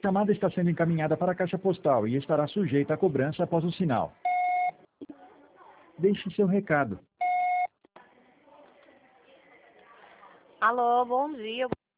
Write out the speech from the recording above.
chamada está sendo encaminhada para a caixa postal e estará sujeita a cobrança após o sinal. Deixe seu recado. Alô, bom dia.